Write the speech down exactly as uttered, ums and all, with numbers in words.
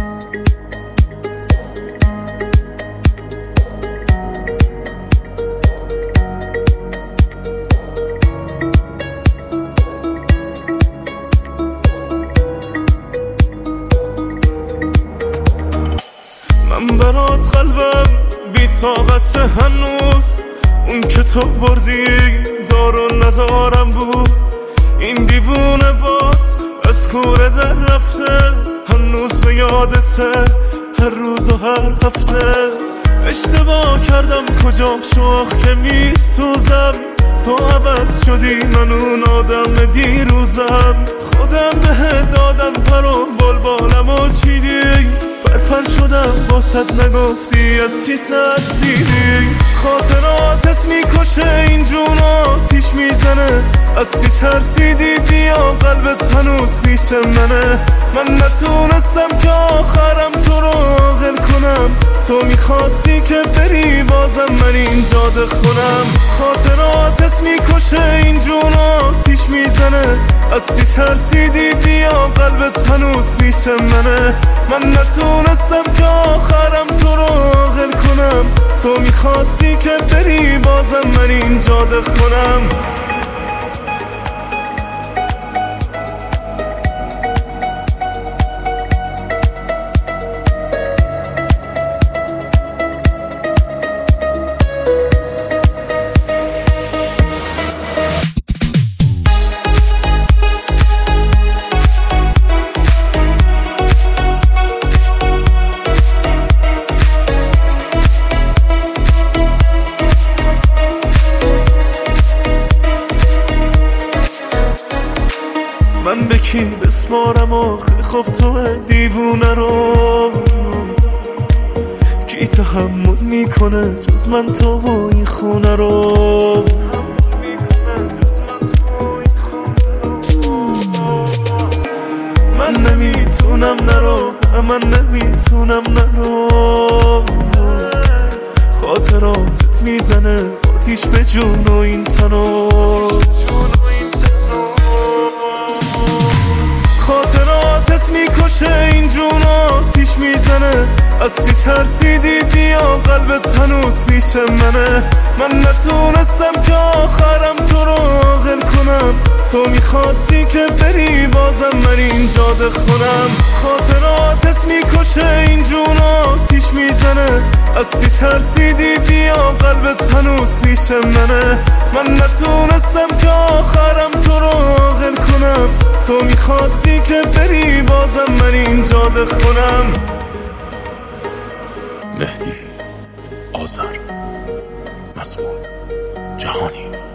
من برات قلبم بی طاقت هنوز، اون که تو بردی دارو ندارم بود. این دیوونه باز از کوره در رفته، هنوز به یادته هر روز و هر هفته. اشتباه کردم کجا شوخ که می سوزم، تو عوض شدی من اون آدم دیروزم. خودم بهت دادم پر و بلبالم و چیدی، پرپر شدم باست نگفتی از چی ترسیدی. خاطراتت میکشه این جون آتیش میزنه، از چی ترسیدی بیا قلبت هنوز پیش منه. من نتونستم که آخرم تو رو عاقل کنم، تو میخواستی که بری بازم من اینجا دخونم. خاطراتت میکشه این جون آتیش میزنه، از چی ترسیدی بیا قلبت هنوز پیش منه. من نتونستم که آخرم تو رو عاقل کنم، تو میخواستی که بری بازم من اینجا دخونم. من به کی بسپارم آخه خب تو دیوونه رو، کی تحمل میکنه جز من تو و این خونه رو. من نمیتونم نرو، من نمیتونم نرو. خاطراتت میزنه آتیش به جون و این تنو. خاطراتت میکشه این جون آتیش میزنه، از چی ترسیدی بیا قلبت هنوز پیش منه. من نتونستم که آخرم تو رو عاقل کنم، تو میخواستی که بری بازم من اینجا دخونم. خاطراتت میکشه این جون آتیش میزنه، از چی ترسیدی بیا قلبت هنوز پیش منه. من نتونستم که آخرم تو رو عاقل کنم، تو میخواستی که بری بازم من اینجا دخونم. مهدی آذر، مسعود جهانی.